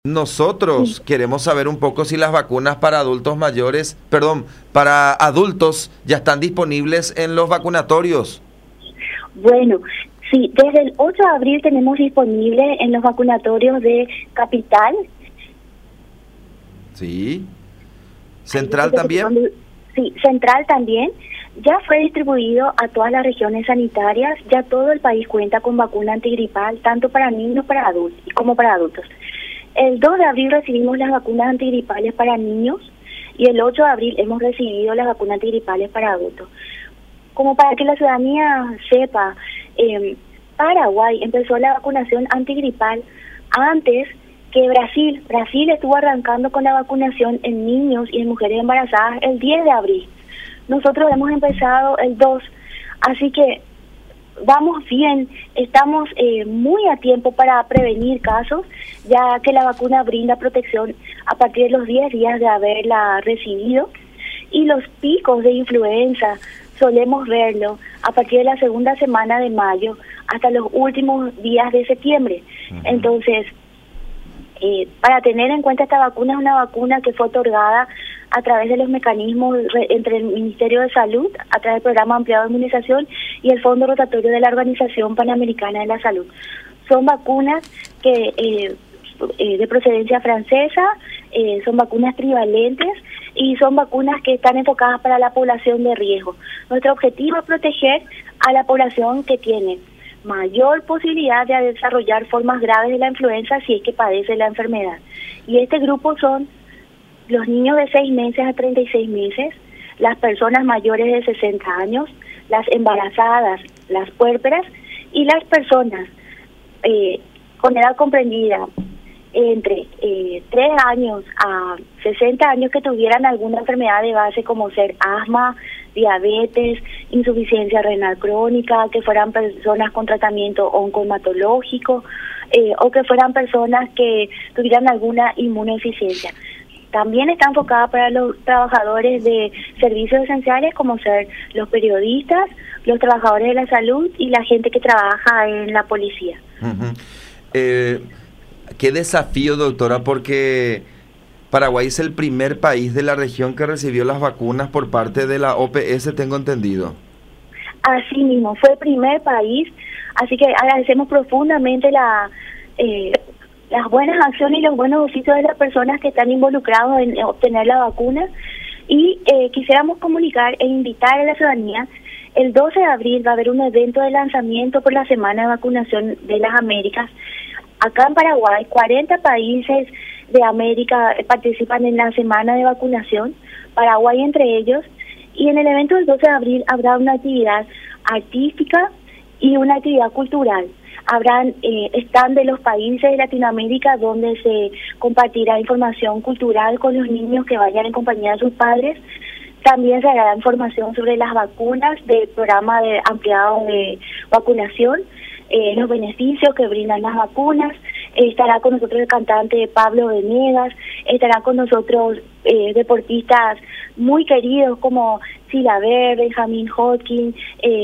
Nosotros queremos saber un poco si las vacunas para adultos mayores, perdón, para adultos ya están disponibles en los vacunatorios. Bueno, sí, desde el 8 de abril tenemos disponible en los vacunatorios de Capital. Sí. ¿Central también? Sí, Central también. Ya fue distribuido a todas las regiones sanitarias. Ya todo el país cuenta con vacuna antigripal, tanto para niños como para adultos. El 2 de abril recibimos las vacunas antigripales para niños y el 8 de abril hemos recibido las vacunas antigripales para adultos. Como para que la ciudadanía sepa, Paraguay empezó la vacunación antigripal antes que Brasil. Brasil estuvo arrancando con la vacunación en niños y en mujeres embarazadas el 10 de abril. Nosotros hemos empezado el 2, así que vamos bien, estamos muy a tiempo para prevenir casos, ya que la vacuna brinda protección a partir de los 10 días de haberla recibido, y los picos de influenza solemos verlo a partir de la segunda semana de mayo hasta los últimos días de septiembre. Entonces, para tener en cuenta, esta vacuna es una vacuna que fue otorgada a través de los mecanismos entre el Ministerio de Salud, a través del Programa Ampliado de Inmunización y el Fondo Rotatorio de la Organización Panamericana de la Salud. Son vacunas que de procedencia francesa, son vacunas trivalentes y son vacunas que están enfocadas para la población de riesgo. Nuestro objetivo es proteger a la población que tiene mayor posibilidad de desarrollar formas graves de la influenza si es que padece la enfermedad. Y este grupo son los niños de 6 meses a 36 meses, las personas mayores de 60 años, las embarazadas, las puérperas y las personas con edad comprendida entre 3 años a 60 años que tuvieran alguna enfermedad de base como ser asma, diabetes, insuficiencia renal crónica, que fueran personas con tratamiento oncohematológico o que fueran personas que tuvieran alguna inmunodeficiencia. También está enfocada para los trabajadores de servicios esenciales como ser los periodistas, los trabajadores de la salud y la gente que trabaja en la policía. Qué desafío, doctora, porque Paraguay es el primer país de la región que recibió las vacunas por parte de la OPS, tengo entendido. Así mismo, fue el primer país, así que agradecemos profundamente las buenas acciones y los buenos oficios de las personas que están involucrados en obtener la vacuna. Y quisiéramos comunicar e invitar a la ciudadanía. El 12 de abril va a haber un evento de lanzamiento por la Semana de Vacunación de las Américas. Acá en Paraguay, 40 países de América participan en la Semana de Vacunación, Paraguay entre ellos, y en el evento del 12 de abril habrá una actividad artística y una actividad cultural. Habrán stand de los países de Latinoamérica donde se compartirá información cultural con los niños que vayan en compañía de sus padres. También se hará información sobre las vacunas del programa ampliado de vacunación, los beneficios que brindan las vacunas. Estará con nosotros el cantante Pablo Venegas, estará con nosotros deportistas muy queridos como Sila Verde, Benjamín Hodgkin,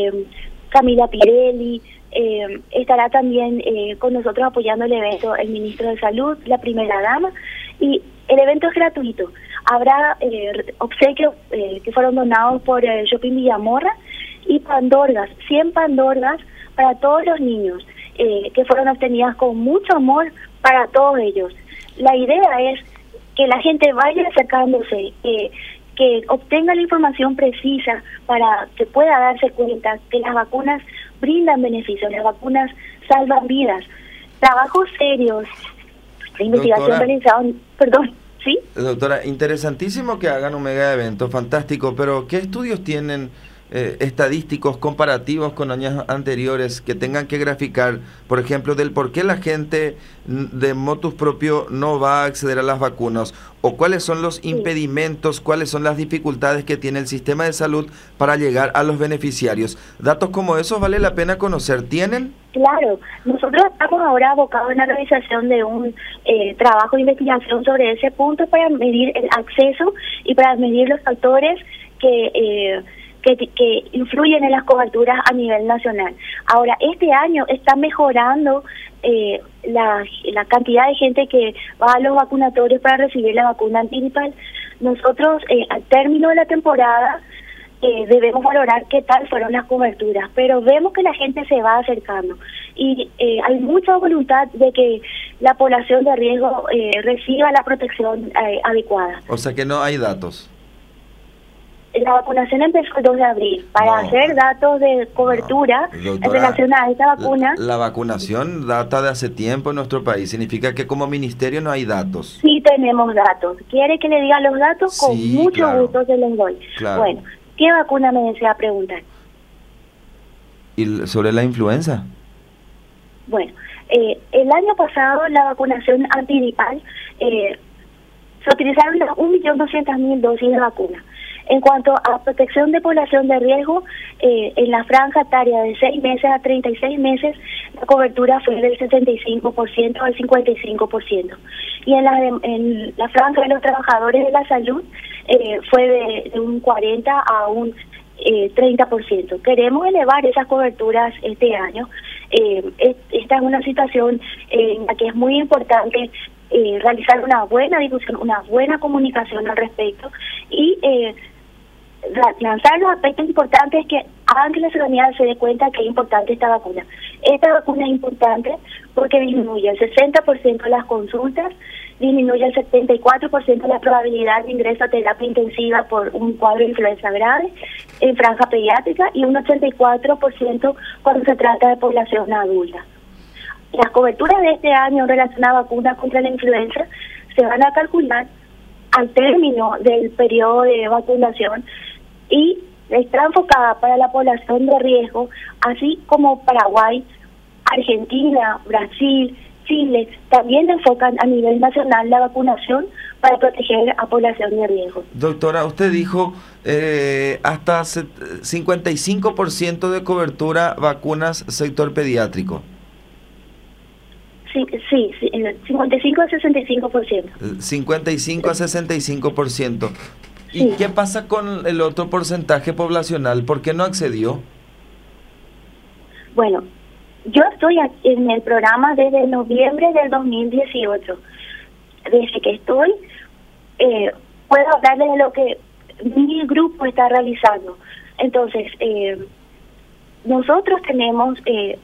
Camila Pirelli. Estará también con nosotros apoyando el evento el ministro de Salud, la primera dama, y el evento es gratuito. Habrá obsequios que fueron donados por el Shopping Villamorra y pandorgas, 100 pandorgas para todos los niños, que fueron obtenidas con mucho amor para todos ellos. La idea es que la gente vaya acercándose, que obtenga la información precisa para que pueda darse cuenta que las vacunas brindan beneficios, las vacunas salvan vidas. Trabajos serios de investigación realizados, ¿sí? Doctora, interesantísimo que hagan un mega evento, fantástico, pero ¿qué estudios tienen estadísticos comparativos con años anteriores que tengan que graficar, por ejemplo, del por qué la gente de motus propio no va a acceder a las vacunas, o cuáles son los impedimentos, cuáles son las dificultades que tiene el sistema de salud para llegar a los beneficiarios? Datos como esos vale la pena conocer. ¿Tienen? Claro, nosotros estamos ahora abocados en la realización de un trabajo de investigación sobre ese punto para medir el acceso y para medir los factores que influyen en las coberturas a nivel nacional. Ahora, este año está mejorando la cantidad de gente que va a los vacunatorios para recibir la vacuna antigripal. Nosotros, al término de la temporada, debemos valorar qué tal fueron las coberturas, pero vemos que la gente se va acercando y hay mucha voluntad de que la población de riesgo reciba la protección adecuada. O sea que no hay datos. La vacunación empezó el 2 de abril. Para hacer datos de cobertura doctora, en relación a esta vacuna... La vacunación data de hace tiempo en nuestro país. Significa que como ministerio no hay datos. Sí tenemos datos. ¿Quiere que le diga los datos? Con Sí, mucho claro. gusto se los doy. Claro. Bueno, ¿qué vacuna me desea preguntar? ¿Y sobre la influenza? Bueno, el año pasado la vacunación antigripal se utilizaron 1.200.000 dosis de vacuna. En cuanto a protección de población de riesgo, en la franja etaria de 6 meses a 36 meses, la cobertura fue del 65% al 55%. Y en la franja de los trabajadores de la salud fue de un 40 a un 30%. Queremos elevar esas coberturas este año. Esta es una situación en la que es muy importante realizar una buena difusión, una buena comunicación al respecto y lanzar los aspectos importantes que hagan que la ciudadanía se dé cuenta que es importante esta vacuna. Esta vacuna es importante porque disminuye el 60% de las consultas, disminuye el 74% de la probabilidad de ingreso a terapia intensiva por un cuadro de influenza grave en franja pediátrica y un 84% cuando se trata de población adulta. Las coberturas de este año en relación a vacunas contra la influenza se van a calcular al término del periodo de vacunación y está enfocada para la población de riesgo, así como Paraguay, Argentina, Brasil, Chile, también enfocan a nivel nacional la vacunación para proteger a población de riesgo. Doctora, usted dijo hasta 55% de cobertura vacunas sector pediátrico. Sí, 55 a 65%. 55 a 65%. ¿Y Sí. qué pasa con el otro porcentaje poblacional? ¿Por qué no accedió? Bueno, yo estoy en el programa desde noviembre del 2018. Desde que estoy, puedo hablarles de lo que mi grupo está realizando. Entonces, nosotros tenemos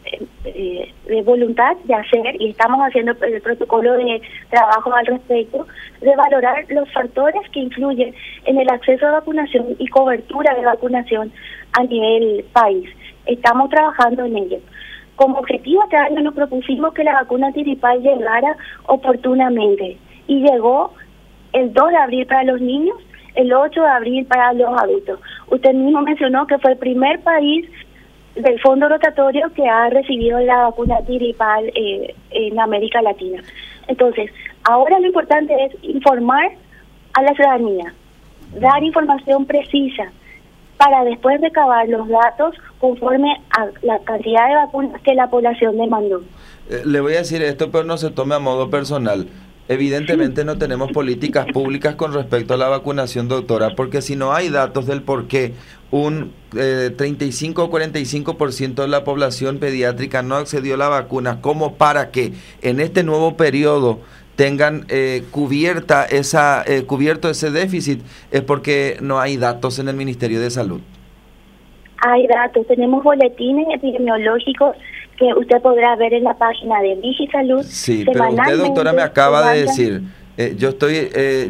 voluntad de hacer y estamos haciendo el protocolo de trabajo al respecto, de valorar los factores que influyen en el acceso a vacunación y cobertura de vacunación a nivel país. Estamos trabajando en ello. Como objetivo este año nos propusimos que la vacuna antigripal llegara oportunamente y llegó el 2 de abril para los niños, el 8 de abril para los adultos. Usted mismo mencionó que fue el primer país del fondo rotatorio que ha recibido la vacuna antigripal en América Latina. Entonces, ahora lo importante es informar a la ciudadanía, dar información precisa para después recabar los datos conforme a la cantidad de vacunas que la población demandó. Le voy a decir esto, pero no se tome a modo personal. Evidentemente no tenemos políticas públicas con respecto a la vacunación, doctora, porque si no hay datos del por qué un 35 o 45% de la población pediátrica no accedió a la vacuna, como para que en este nuevo periodo tengan cubierto ese déficit, es porque no hay datos en el Ministerio de Salud. Hay datos, tenemos boletines epidemiológicos que usted podrá ver en la página de Vigisalud. Sí, pero usted, doctora, me acaba de decir, yo estoy...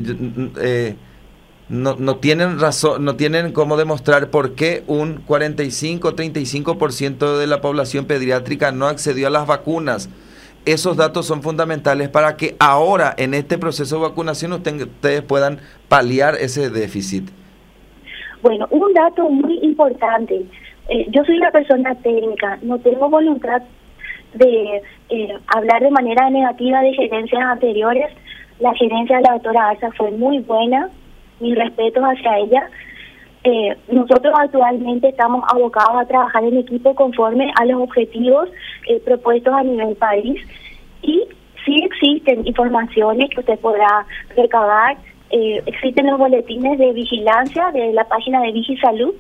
No tienen razón, no tienen cómo demostrar por qué un 45 o 35% de la población pediátrica no accedió a las vacunas. Esos datos son fundamentales para que ahora, en este proceso de vacunación, ustedes puedan paliar ese déficit. Bueno, un dato muy importante. Yo soy una persona técnica, no tengo voluntad de hablar de manera negativa de gerencias anteriores. La gerencia de la doctora Arza fue muy buena, mis respetos hacia ella. Nosotros actualmente estamos abocados a trabajar en equipo conforme a los objetivos propuestos a nivel país y sí existen informaciones que usted podrá recabar. Existen los boletines de vigilancia de la página de Vigisalud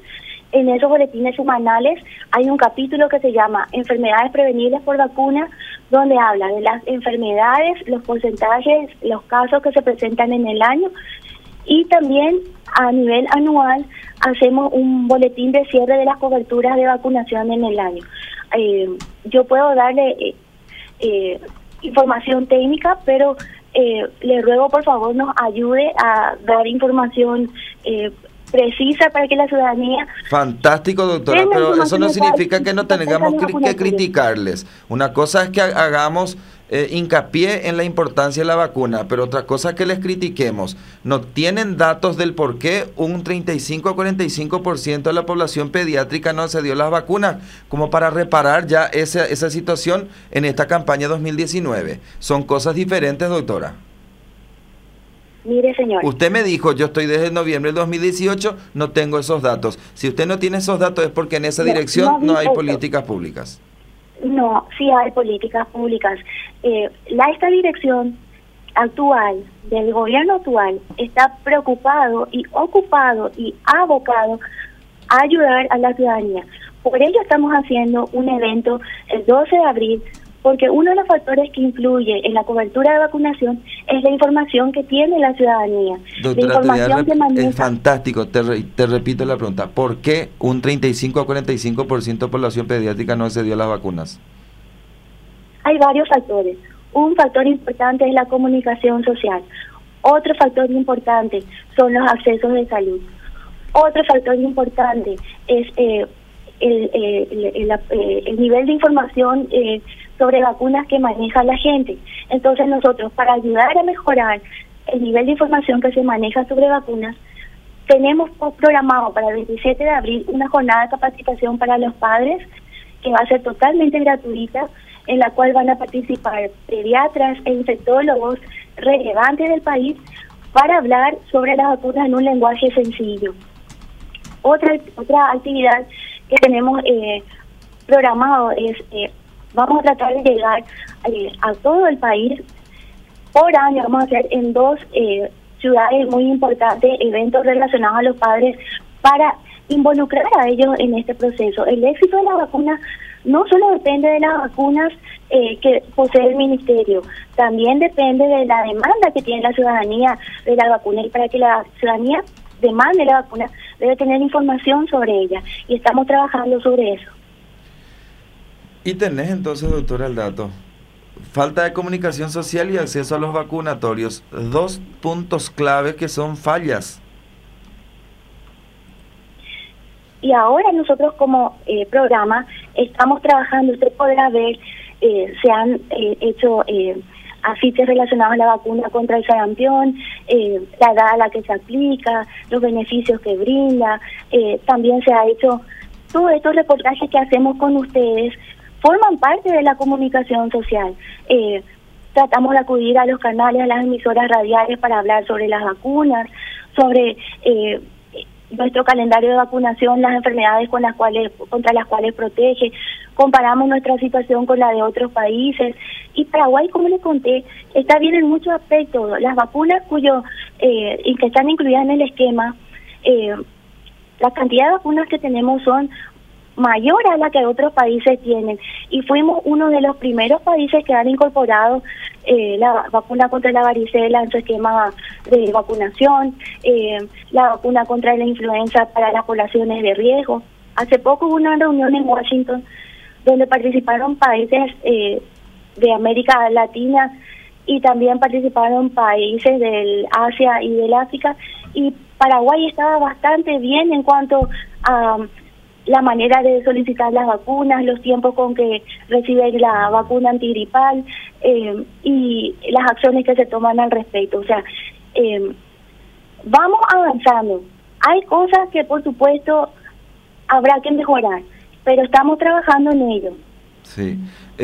En esos boletines semanales hay un capítulo que se llama Enfermedades prevenibles por vacuna, donde habla de las enfermedades, los porcentajes, los casos que se presentan en el año, y también a nivel anual hacemos un boletín de cierre de las coberturas de vacunación en el año. Yo puedo darle información técnica, pero le ruego por favor nos ayude a dar información precisa para que la ciudadanía... Fantástico, doctora, pero eso no significa que no tengamos que criticarles. Una cosa es que hagamos hincapié en la importancia de la vacuna, pero otra cosa es que les critiquemos. No tienen datos del por qué un 35 a 45% de la población pediátrica no se dio las vacunas, como para reparar ya esa situación en esta campaña 2019. Son cosas diferentes, doctora. Mire, señor. Usted me dijo, yo estoy desde noviembre del 2018, no tengo esos datos. Si usted no tiene esos datos es porque en esa dirección no hay políticas públicas. No, sí hay políticas públicas. Esta dirección actual, del gobierno actual, está preocupado y ocupado y abocado a ayudar a la ciudadanía. Por ello estamos haciendo un evento el 12 de abril, porque uno de los factores que influye en la cobertura de vacunación es la información que tiene la ciudadanía. Doctora, la información es fantástico, te repito la pregunta, ¿por qué un 35 a 45% de población pediátrica no se dio las vacunas? Hay varios factores. Un factor importante es la comunicación social. Otro factor importante son los accesos de salud. Otro factor importante es el nivel de información sobre vacunas que maneja la gente. Entonces nosotros, para ayudar a mejorar el nivel de información que se maneja sobre vacunas, tenemos programado para el 27 de abril una jornada de capacitación para los padres que va a ser totalmente gratuita, en la cual van a participar pediatras e infectólogos relevantes del país para hablar sobre las vacunas en un lenguaje sencillo. Otra actividad que tenemos programado es, vamos a tratar de llegar a todo el país. Por año vamos a hacer en 2 ciudades muy importantes eventos relacionados a los padres para involucrar a ellos en este proceso. El éxito de la vacuna no solo depende de las vacunas que posee el ministerio, también depende de la demanda que tiene la ciudadanía de la vacuna, y para que la ciudadanía demande la vacuna debe tener información sobre ella, y estamos trabajando sobre eso. Y tenés entonces, doctora, el dato. Falta de comunicación social y acceso a los vacunatorios, 2 puntos claves que son fallas. Y ahora nosotros como programa estamos trabajando, usted podrá ver, se han hecho afiches relacionados a la vacuna contra el sarampión, la edad a la que se aplica, los beneficios que brinda, también se ha hecho, todos estos reportajes que hacemos con ustedes forman parte de la comunicación social. Tratamos de acudir a los canales, a las emisoras radiales para hablar sobre las vacunas, sobre nuestro calendario de vacunación, las enfermedades contra las cuales protege. Comparamos nuestra situación con la de otros países. Y Paraguay, como les conté, está bien en muchos aspectos. Las vacunas que están incluidas en el esquema, la cantidad de vacunas que tenemos son mayor a la que otros países tienen, y fuimos uno de los primeros países que han incorporado la vacuna contra la varicela en su esquema de vacunación, la vacuna contra la influenza para las poblaciones de riesgo. Hace poco hubo una reunión en Washington donde participaron países de América Latina, y también participaron países del Asia y del África, y Paraguay estaba bastante bien en cuanto a la manera de solicitar las vacunas, los tiempos con que reciben la vacuna antigripal, y las acciones que se toman al respecto. O sea, vamos avanzando. Hay cosas que por supuesto habrá que mejorar, pero estamos trabajando en ello. Sí.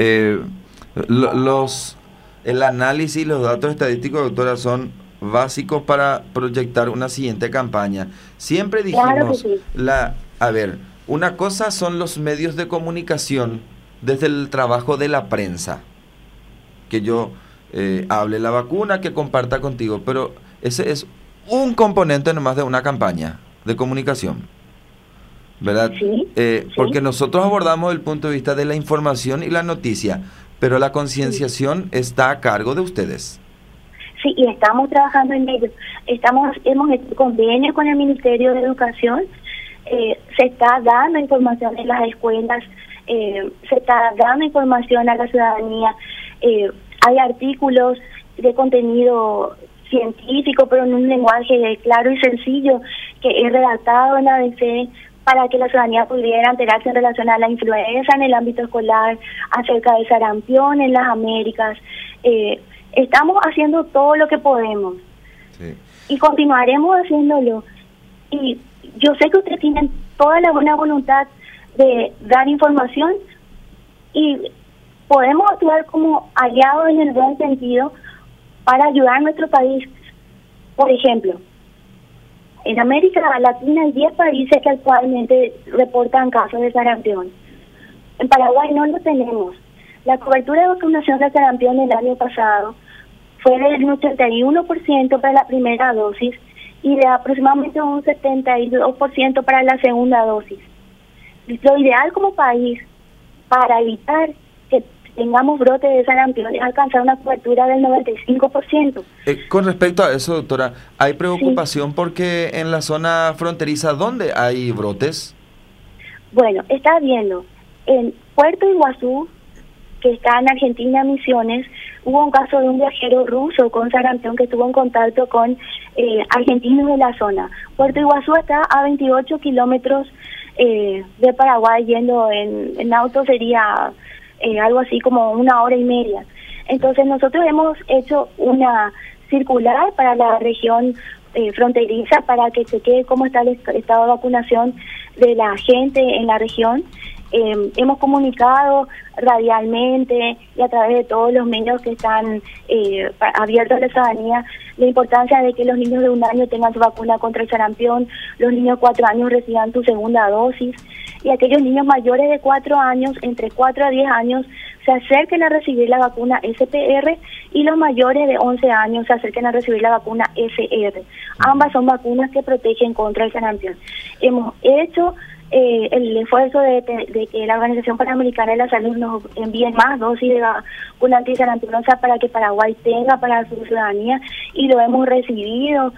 El análisis y los datos estadísticos, doctora, son básicos para proyectar una siguiente campaña. Siempre dijimos, claro que sí. Una cosa son los medios de comunicación desde el trabajo de la prensa, que yo hable la vacuna, que comparta contigo, pero ese es un componente nomás de una campaña de comunicación. ¿verdad? Sí, Porque sí. nosotros abordamos el punto de vista de la información y la noticia, pero la concienciación está a cargo de ustedes. Sí, y estamos trabajando en ello. Hemos hecho convenio con el Ministerio de Educación, se está dando información en las escuelas, se está dando información a la ciudadanía, hay artículos de contenido científico, pero en un lenguaje claro y sencillo, que es redactado en la ABC para que la ciudadanía pudiera enterarse en relación a la influenza en el ámbito escolar, acerca del sarampión en las Américas. Estamos haciendo todo lo que podemos, sí, y continuaremos haciéndolo. Y yo sé que ustedes tienen toda la buena voluntad de dar información y podemos actuar como aliados en el buen sentido para ayudar a nuestro país. Por ejemplo, en América Latina hay 10 países que actualmente reportan casos de sarampión. En Paraguay no lo tenemos. La cobertura de vacunación de sarampión el año pasado fue del 81% para la primera dosis y de aproximadamente un 72% para la segunda dosis. Lo ideal como país para evitar que tengamos brote de sarampión es alcanzar una cobertura del 95%. Con respecto a eso, doctora, ¿hay preocupación porque en la zona fronteriza dónde hay brotes? Bueno, está viendo en Puerto Iguazú, que está en Argentina, Misiones, hubo un caso de un viajero ruso con sarampión que estuvo en contacto con argentinos de la zona. Puerto Iguazú está a 28 kilómetros de Paraguay, yendo en auto sería algo así como 1 hora y media. Entonces nosotros hemos hecho una circular para la región fronteriza para que se quede cómo está el estado de vacunación de la gente en la región. Hemos comunicado radialmente y a través de todos los medios que están abiertos a la ciudadanía la importancia de que los niños de 1 año tengan su vacuna contra el sarampión, los niños de 4 años reciban su segunda dosis y aquellos niños mayores de 4 años, entre 4 a 10 años, se acerquen a recibir la vacuna SPR y los mayores de 11 años se acerquen a recibir la vacuna SR. Ambas son vacunas que protegen contra el sarampión. Hemos hecho el esfuerzo de que la Organización Panamericana de la Salud nos envíe más dosis de vacuna antisarampionosa para que Paraguay tenga para su ciudadanía y lo hemos recibido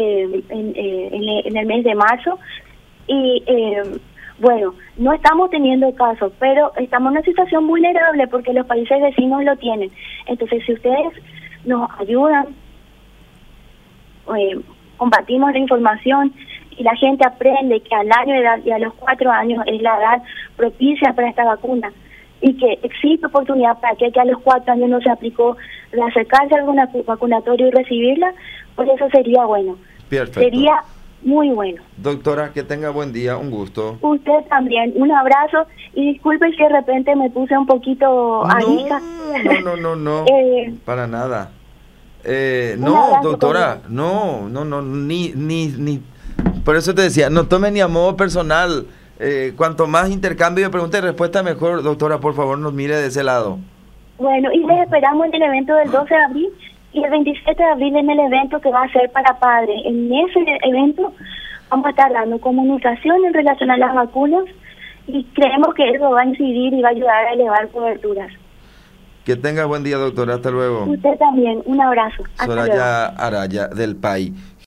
en el mes de marzo y bueno, no estamos teniendo casos, pero estamos en una situación vulnerable porque los países vecinos lo tienen. Entonces, si ustedes nos ayudan, compartimos la información y la gente aprende que al año de edad y a los 4 años es la edad propicia para esta vacuna y que existe oportunidad para que a los 4 años no se aplicó de acercarse a algún vacunatorio y recibirla, pues eso sería bueno. Perfecto. Sería muy bueno. Doctora, que tenga buen día, un gusto. Usted también, un abrazo y disculpe si de repente me puse un poquito arisca. No, para nada. No, doctora, no, ni. Por eso te decía, no tome ni a modo personal. Cuanto más intercambio de preguntas y respuestas, mejor. Doctora, por favor, nos mire de ese lado. Bueno, y les esperamos en el evento del 12 de abril y el 27 de abril en el evento que va a ser para padres. En ese evento vamos a estar dando comunicación en relación a las vacunas y creemos que eso va a incidir y va a ayudar a elevar coberturas. Que tenga buen día, doctora. Hasta luego. Usted también. Un abrazo. Soraya Araya, del PAI.